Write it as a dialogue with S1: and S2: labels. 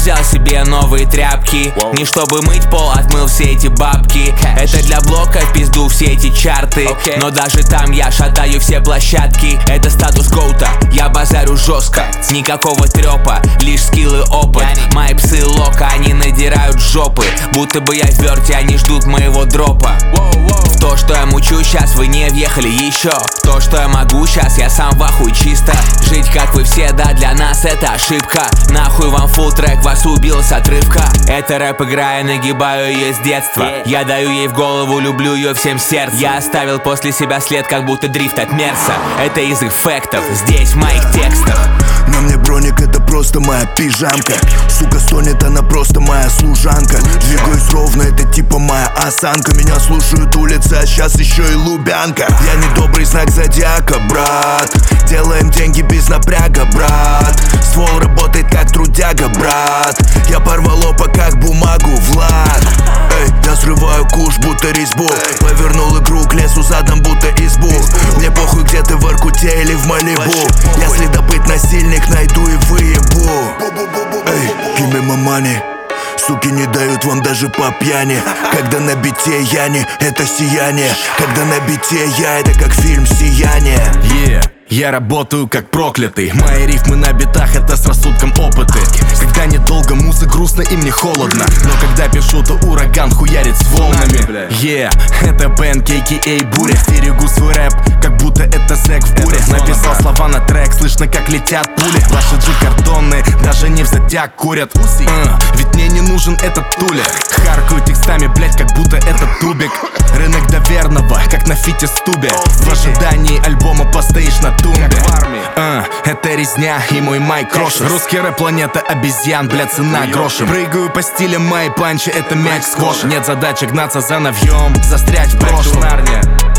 S1: взял себе новые тряпки. Не чтобы мыть пол, отмыл все эти бабки. Это для блока в пизду все эти чарты. Но даже там я шатаю все площадки. Это статус гоута, я базарю жестко. Никакого трепа, лишь скилл и опыт. Мои псы лока, они надирают жопы. Будто бы я в верте, они ждут моего дропа. В то, что я мучу, сейчас вы не въехали еще. В то, что я могу, сейчас я сам в ахуй чисто. Жить как вы все, да, для нас это ошибка. Нахуй вам фулл трек, вас убил с отрывка. Это рэп игра, я нагибаю ее с детства. Я даю ей в голову, люблю ее всем сердцем. Я оставил после себя след, как будто дрифт от Мерса. Это из их фактов, здесь в моих текстах.
S2: На мне броник, это просто моя пижамка. Сука стонет, она просто моя служанка. Двигаюсь ровно, это типа моя осанка. Меня слушают улицы, а сейчас еще и Лубянка. Я не добрый знак зодиака, брат. Делаем деньги без напряга, брат. Ствол работает как трудяга, брат. Я порвал опа как бумагу, Влад. Эй, я срываю куш, будто резьбу. Повернул игру к лесу задом, будто избу. Мне похуй, где ты в Иркуте или в Малибу. Я следопыт насильник, найду и выебу. Эй, give me my money. Суки не дают вам даже по пьяни. Когда на бите я не, это сияние. Когда на бите я, это как фильм «Сияние».
S3: Я работаю как проклятый. Мои рифмы на битах, это с рассудком опыты. Когда недолго музы грустно и мне холодно. Но когда пишу, то ураган хуярит с волнами. Это Бен, а.к.а. Буря. Стерегу свой рэп, как будто это сэк в буре. Написал слова на трек, слышно как летят пули. Ваши джи-картонные даже не в зодиак курят. Ведь мне не нужен этот тулер. Харкаю текстами, блять, как будто это тубик. Рынок доверного, как на фите стубе. В ожидании альбома постоишь на тумбе. Это резня и мой майк крошит. Русский рэп, планета обезьян, блядь, цена грошем. Прыгаю по стилям, мои панчи, это мяч сквош. Нет задачи гнаться за навьем, застрять в прошлом.